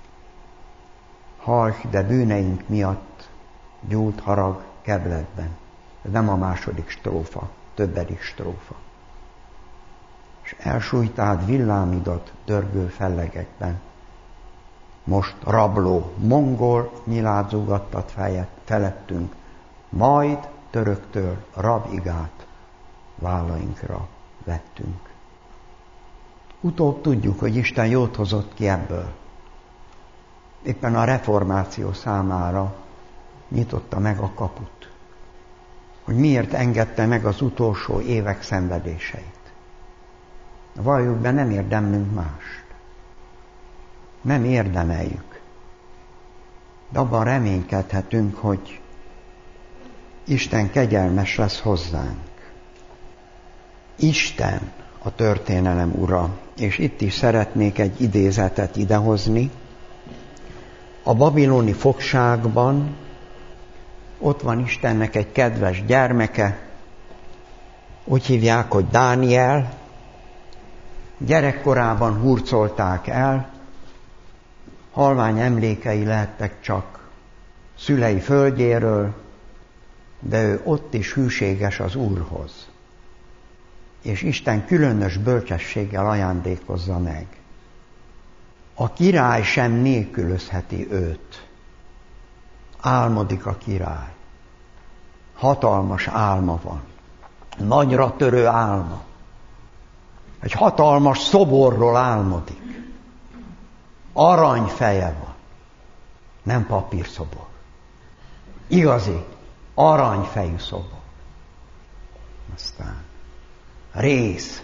Hajh, de bűneink miatt gyúlt harag kebletben. Ez nem a második strófa, többedik strófa. És elsújtád villámidat dörgő fellegekben. Most rabló, mongol nyiládzugattad fejet felettünk, majd töröktől rabigát vállainkra vettünk. Utóbb tudjuk, hogy Isten jót hozott ki ebből. Éppen a reformáció számára nyitotta meg a kaput. Hogy miért engedte meg az utolsó évek szenvedéseit. Valljuk be, nem érdemlünk mást. Nem érdemeljük. De abban reménykedhetünk, hogy Isten kegyelmes lesz hozzánk. Isten a történelem ura, és itt is szeretnék egy idézetet idehozni. A babiloni fogságban ott van Istennek egy kedves gyermeke, úgy hívják, hogy Dániel. Gyerekkorában hurcolták el, halvány emlékei lehettek csak szülei földjéről, de ő ott is hűséges az Úrhoz. És Isten különös bölcsességgel ajándékozza meg. A király sem nélkülözheti őt. Álmodik a király. Hatalmas álma van. Nagyra törő álma. Egy hatalmas szoborról álmodik. Aranyfeje van. Nem papírszobor. Igazi, aranyfejű szobor. Aztán rész,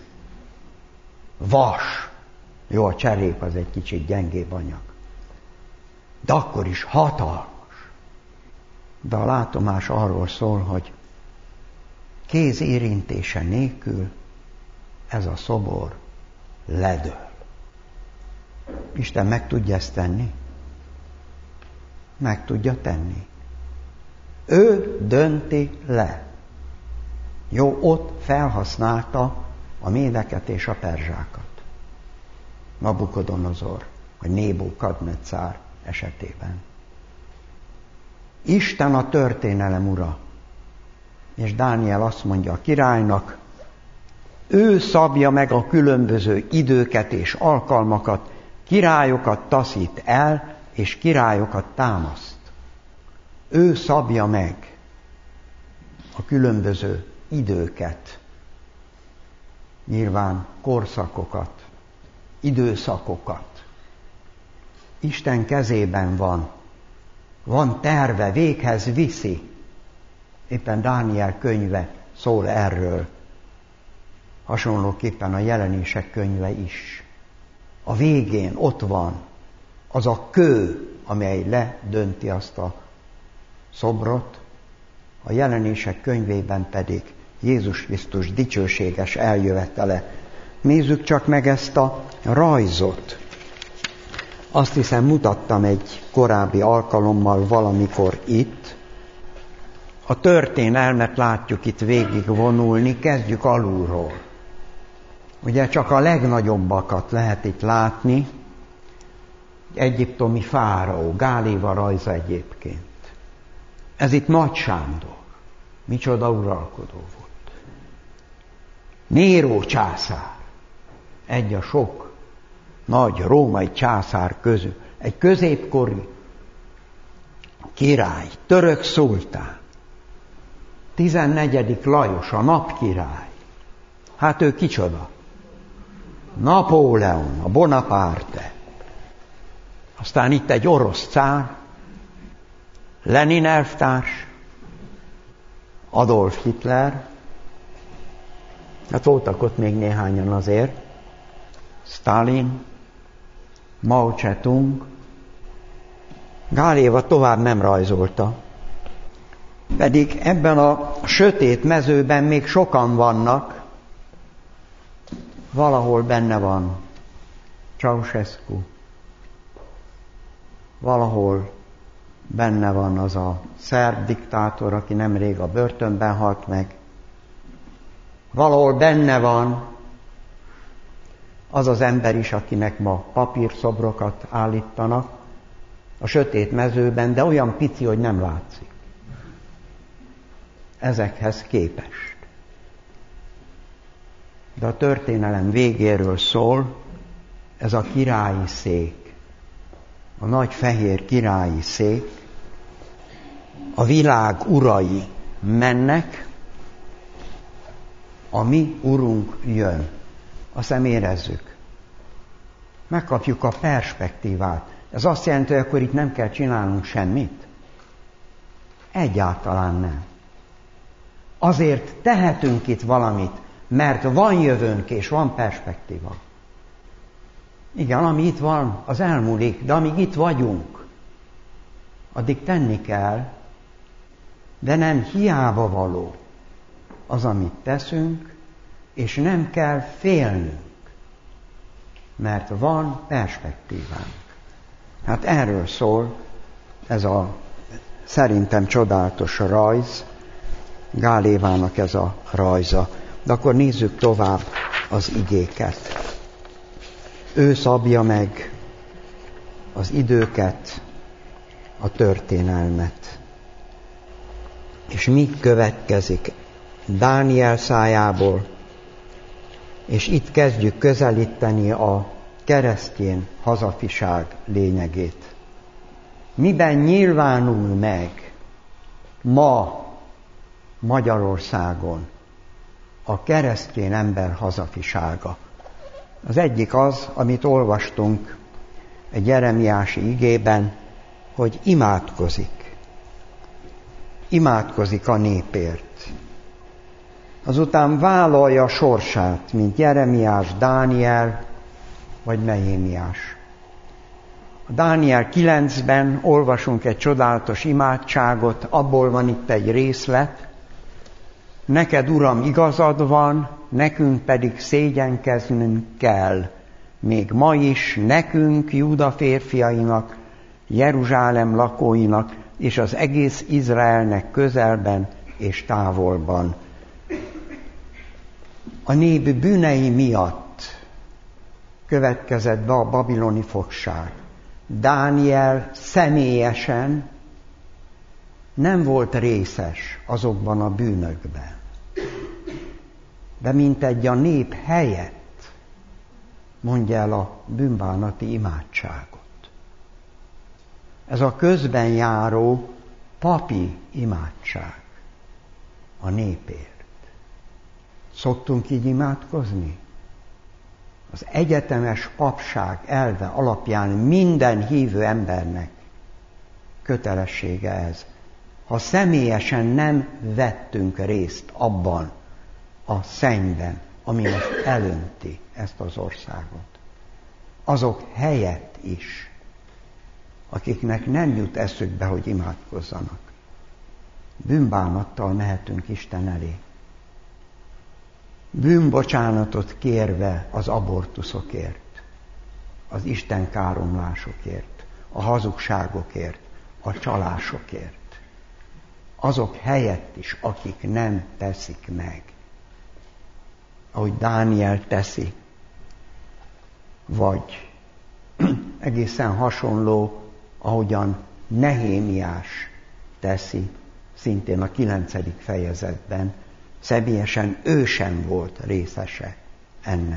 vas. Jó, a cserép az egy kicsit gyengébb anyag. De akkor is hatalmas. De a látomás arról szól, hogy kéz érintése nélkül ez a szobor ledől. Isten meg tudja ezt tenni? Meg tudja tenni. Ő dönti le. Jó, ott felhasználta a médeket és a perzsákat. Nabukodonozor, vagy Nébukadnecár esetében. Isten a történelem ura. És Dániel azt mondja a királynak, ő szabja meg a különböző időket és alkalmakat, királyokat taszít el, és királyokat támaszt. Ő szabja meg a különböző időket, nyilván korszakokat, időszakokat. Isten kezében van, van terve, véghez viszi. Éppen Dániel könyve szól erről. Hasonlóképpen a Jelenések könyve is. A végén ott van az a kő, amely ledönti azt a szobrot, a Jelenések könyvében pedig Jézus Krisztus dicsőséges eljövetele. Nézzük csak meg ezt a rajzot. Azt hiszem, mutattam egy korábbi alkalommal valamikor itt. A történelmet látjuk itt végigvonulni, kezdjük alulról. Ugye csak a legnagyobbakat lehet itt látni. Egyiptomi fáraó, Gáléva rajza egyébként. Ez itt Nagy Sándor. Micsoda uralkodó volt. Néró császár. Egy a sok nagy római császár közül. Egy középkori király, török szultán. tizennegyedik Lajos, a napkirály. Hát ő kicsoda? Napóleon, a Bonaparte. Aztán itt egy orosz cár, Lenin elvtárs, Adolf Hitler, hát voltak ott még néhányan azért, Stalin, Mao Zedong. Gál Éva tovább nem rajzolta. Pedig ebben a sötét mezőben még sokan vannak, valahol benne van Ceausescu, valahol benne van az a szerb diktátor, aki nemrég a börtönben halt meg, valahol benne van az az ember is, akinek ma papírszobrokat állítanak a sötét mezőben, de olyan pici, hogy nem látszik. Ezekhez képest. De a történelem végéről szól ez a királyi szék, a nagy fehér királyi szék, a világ urai mennek, a mi urunk jön. Azt hiszem érezzük. Megkapjuk a perspektívát. Ez azt jelenti, hogy akkor itt nem kell csinálnunk semmit? Egyáltalán nem. Azért tehetünk itt valamit, mert van jövőnk és van perspektíva. Igen, ami itt van, az elmúlik, de amíg itt vagyunk, addig tenni kell, de nem hiába való az, amit teszünk, és nem kell félnünk, mert van perspektívánk. Hát erről szól ez a szerintem csodálatos rajz, Gál Évának ez a rajza. De akkor nézzük tovább az igéket. Ő szabja meg az időket, a történelmet. És mi következik Dániel szájából, és itt kezdjük közelíteni a keresztény hazafiság lényegét. Miben nyilvánul meg ma Magyarországon a keresztény ember hazafisága? Az egyik az, amit olvastunk egy jeremiási igében, hogy imádkozik. Imádkozik a népért. Azután vállalja a sorsát, mint Jeremiás, Dániel vagy Nehémiás. A Dániel kilencben olvasunk egy csodálatos imádságot, abból van itt egy részlet. Neked, Uram, igazad van, nekünk pedig szégyenkeznünk kell. Még ma is nekünk, Júda férfiainak, Jeruzsálem lakóinak, és az egész Izraelnek közelben és távolban. A nép bűnei miatt következett be a babiloni fogság. Dániel személyesen nem volt részes azokban a bűnökben, de mintegy a nép helyett mondja el a bűnbánati imádságot. Ez a közben járó papi imádság a népért. Szoktunk így imádkozni? Az egyetemes papság elve alapján minden hívő embernek kötelessége ez. Ha személyesen nem vettünk részt abban a szennyben, ami most elönti ezt az országot, azok helyett is, akiknek nem jut eszükbe, hogy imádkozzanak, bűnbánattal mehetünk Isten elé. Bűnbocsánatot kérve az abortuszokért, az Isten káromlásokért, a hazugságokért, a csalásokért. Azok helyett is, akik nem teszik meg, ahogy Dániel teszi, vagy egészen hasonló, ahogyan Nehémiás teszi, szintén a kilencedik fejezetben, személyesen ő sem volt részese ennek.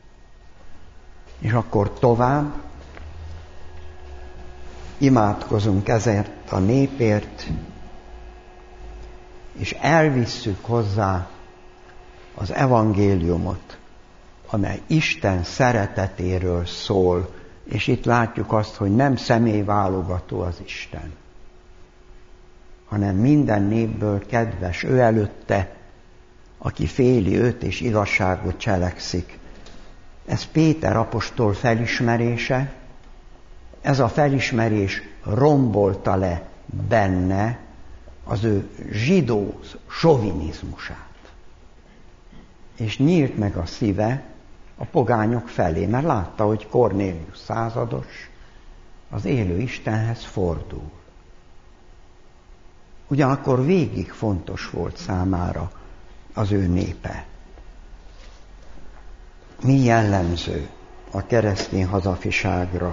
És akkor tovább imádkozunk ezért a népért, és elvisszük hozzá az evangéliumot, amely Isten szeretetéről szól, és itt látjuk azt, hogy nem személyválogató az Isten, hanem minden népből kedves, ő előtte, aki féli őt és igazságot cselekszik. Ez Péter apostol felismerése, ez a felismerés rombolta le benne az ő zsidó sovinizmusát. És nyílt meg a szíve a pogányok felé, mert látta, hogy Kornélius százados az élő Istenhez fordul. Ugyanakkor végig fontos volt számára az ő népe. Mi jellemző a keresztény hazafiságra?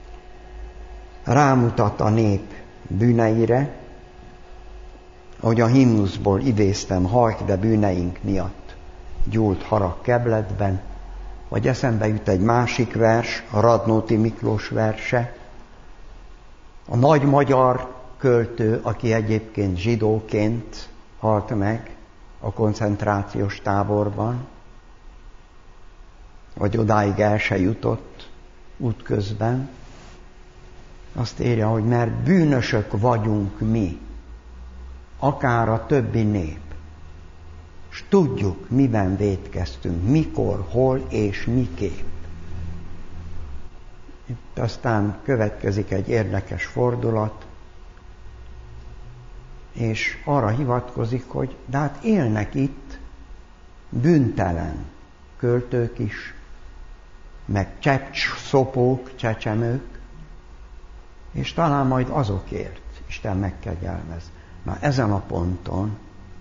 Rámutat a nép bűneire, ahogy a himnuszból idéztem, hajk, de bűneink miatt gyúlt harag kebletben, vagy eszembe jut egy másik vers, a Radnóti Miklós verse, a nagy magyar költő, aki egyébként zsidóként halt meg a koncentrációs táborban, vagy odáig el se jutott útközben, azt írja, hogy mert bűnösök vagyunk mi, akár a többi nép, és tudjuk, miben vétkeztünk, mikor, hol és miképp. Itt aztán következik egy érdekes fordulat, és arra hivatkozik, hogy de hát élnek itt bűntelen költők is, meg cseppszopók, csecsemők, és talán majd azokért Isten megkegyelmez. Na ezen a ponton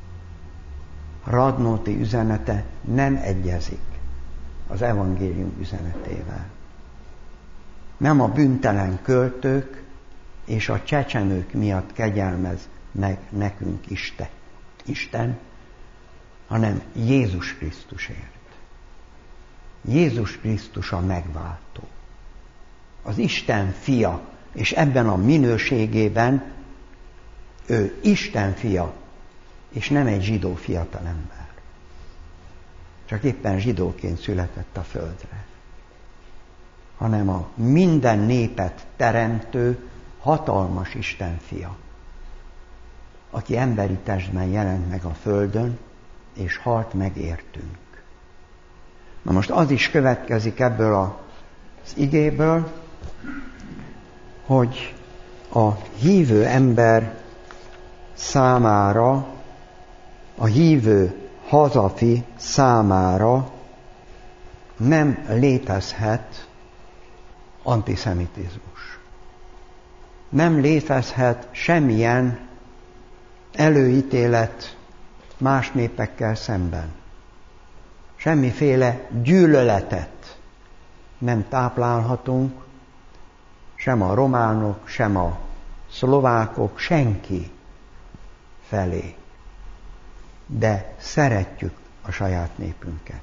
Radnóti üzenete nem egyezik az evangélium üzenetével. Nem a bűntelen költők és a csecsemők miatt kegyelmez meg nekünk Isten, Isten, hanem Jézus Krisztusért. Jézus Krisztus a megváltó. Az Isten fia, és ebben a minőségében ő Isten fia, és nem egy zsidó fiatalember. Csak éppen zsidóként született a földre. Hanem a minden népet teremtő, hatalmas Isten fia, aki emberi testben jelent meg a földön, és halt meg értünk. Na most az is következik ebből az igéből, hogy a hívő ember számára, a hívő hazafi számára nem létezhet antiszemitizmus. Nem létezhet semmilyen előítélet más népekkel szemben. Semmiféle gyűlöletet nem táplálhatunk, sem a románok, sem a szlovákok, senki felé. De szeretjük a saját népünket.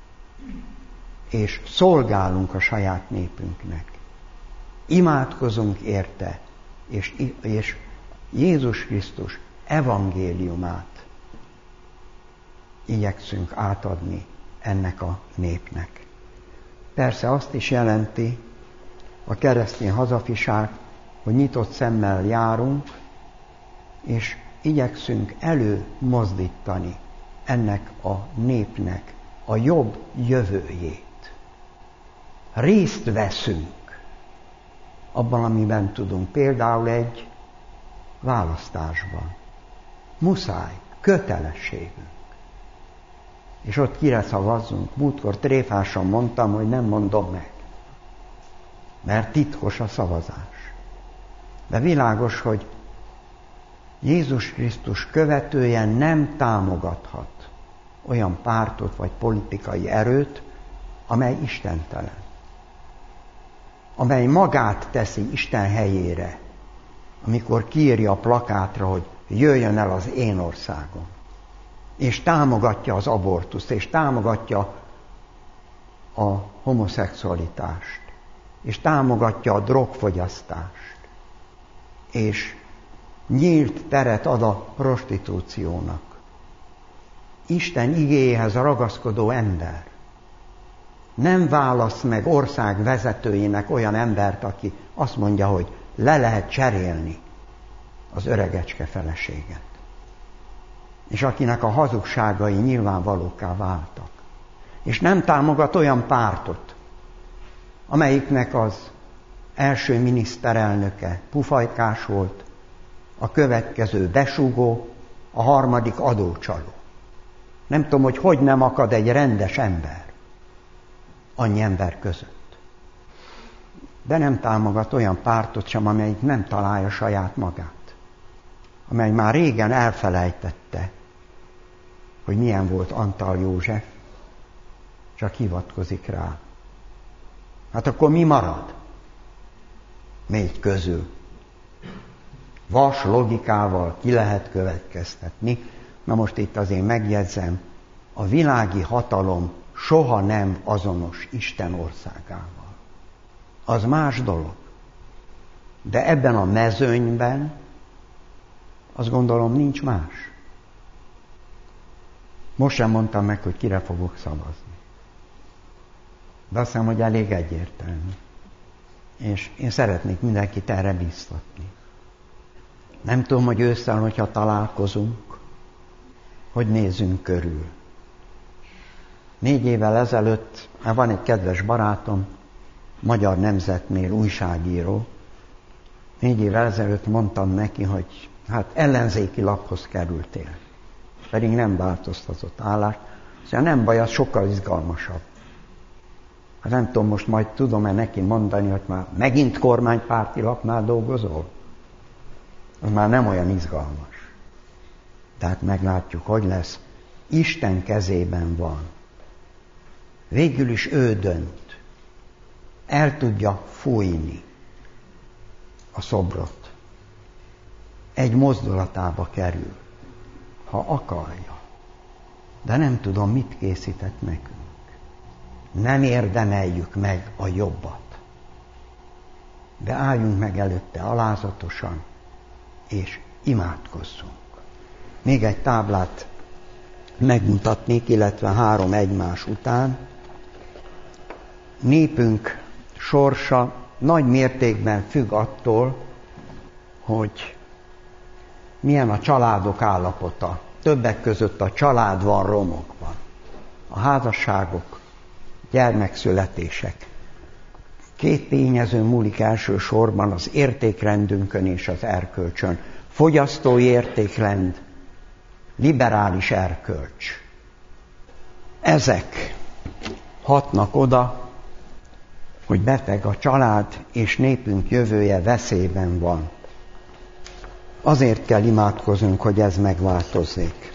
És szolgálunk a saját népünknek. Imádkozunk érte, és, és Jézus Krisztus evangéliumát igyekszünk átadni ennek a népnek. Persze azt is jelenti a keresztény hazafiság, hogy nyitott szemmel járunk, és igyekszünk előmozdítani ennek a népnek a jobb jövőjét. Részt veszünk abban, amiben tudunk. Például egy választásban. Muszáj, kötelességünk. És ott kire szavazzunk? Múltkor tréfásan mondtam, hogy nem mondom meg. Mert titkos a szavazás. De világos, hogy Jézus Krisztus követője nem támogathat olyan pártot vagy politikai erőt, amely istentelen. Amely magát teszi Isten helyére, amikor kiírja a plakátra, hogy jöjjön el az én országom. És támogatja az abortuszt, és támogatja a homoszexualitást, és támogatja a drogfogyasztást, és nyílt teret ad a prostitúciónak. Isten igéjéhez ragaszkodó ember nem választ meg ország vezetőjének olyan embert, aki azt mondja, hogy le lehet cserélni az öregecske feleséget, és akinek a hazugságai nyilvánvalóká váltak. És nem támogat olyan pártot, amelyiknek az első miniszterelnöke pufajkás volt, a következő besúgó, a harmadik adócsaló. Nem tudom, hogy hogy nem akad egy rendes ember annyi ember között. De nem támogat olyan pártot sem, amelyik nem találja saját magát. Amely már régen elfelejtette, hogy milyen volt Antal József, csak hivatkozik rá. Hát akkor mi marad? Négy közül. Vas logikával ki lehet következtetni. Na most itt azért megjegyzem, a világi hatalom soha nem azonos Isten országával. Az más dolog. De ebben a mezőnyben azt gondolom nincs más. Most sem mondtam meg, hogy kire fogok szavazni. De azt hiszem, hogy elég egyértelmű. És én szeretnék mindenkit erre biztatni. Nem tudom, hogy ősszel, hogyha találkozunk, hogy nézzünk körül. Négy évvel ezelőtt, már van egy kedves barátom, Magyar Nemzetnél újságíró, négy évvel ezelőtt mondtam neki, hogy hát ellenzéki laphoz kerültél. Pedig nem változtatott állást. Szóval nem baj, az sokkal izgalmasabb. Hát nem tudom, most majd tudom-e neki mondani, hogy már megint kormánypárti lapnál dolgozol? Az már nem olyan izgalmas. Tehát meglátjuk, hogy lesz. Isten kezében van. Végül is ő dönt. El tudja fújni a szobrot. Egy mozdulatába kerül, ha akarja. De nem tudom, mit készített nekünk. Nem érdemeljük meg a jobbat. De álljunk meg előtte alázatosan, és imádkozzunk. Még egy táblát megmutatnék, illetve három egymás után. Népünk sorsa nagy mértékben függ attól, hogy milyen a családok állapota. Többek között a család van romokban. A házasságok, gyermekszületések. Két tényező múlik elsősorban az értékrendünkön és az erkölcsön. Fogyasztói értékrend, liberális erkölcs. Ezek hatnak oda, hogy beteg a család, és népünk jövője veszélyben van. Azért kell imádkoznunk, hogy ez megváltozzék.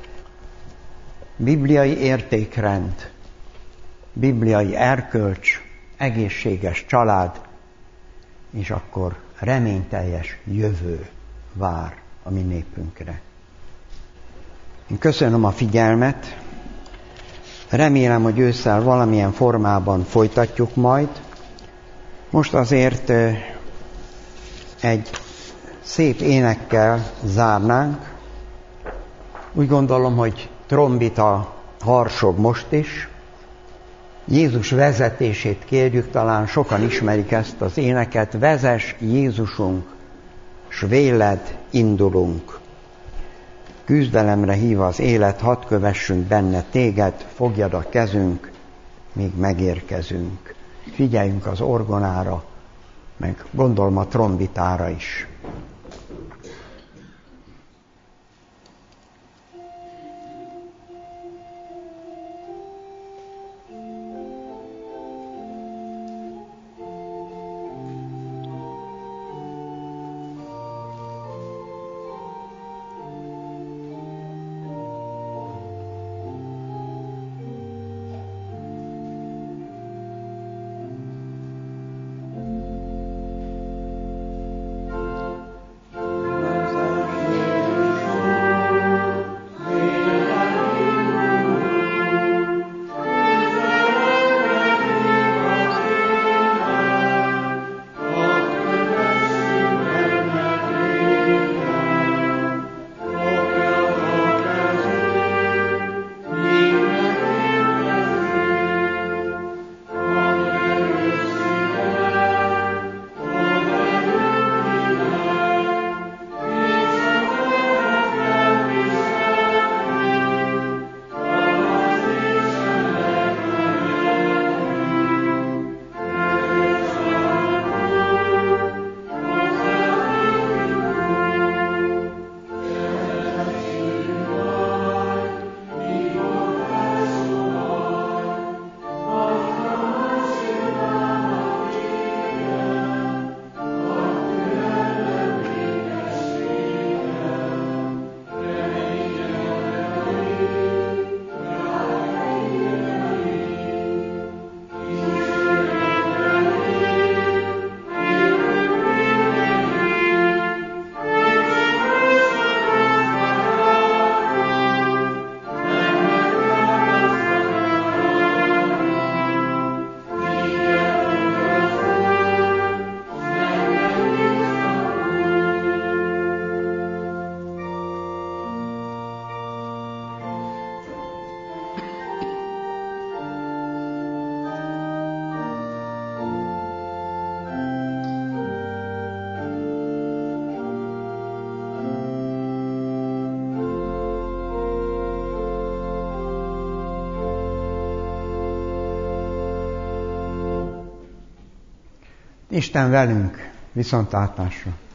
Bibliai értékrend, bibliai erkölcs, egészséges család, és akkor reményteljes jövő vár a mi népünkre. Én köszönöm a figyelmet, remélem, hogy ősszel valamilyen formában folytatjuk majd. Most azért egy szép énekkel zárnánk. Úgy gondolom, hogy trombita harsog most is. Jézus vezetését kérjük, talán sokan ismerik ezt az éneket. Vezess Jézusunk, s véled indulunk. Küzdelemre hív az élet, hadd kövessünk benne téged, fogjad a kezünk, míg megérkezünk. Figyeljünk az orgonára, meg gondolom a trombitára is. Isten velünk, viszontlátásra!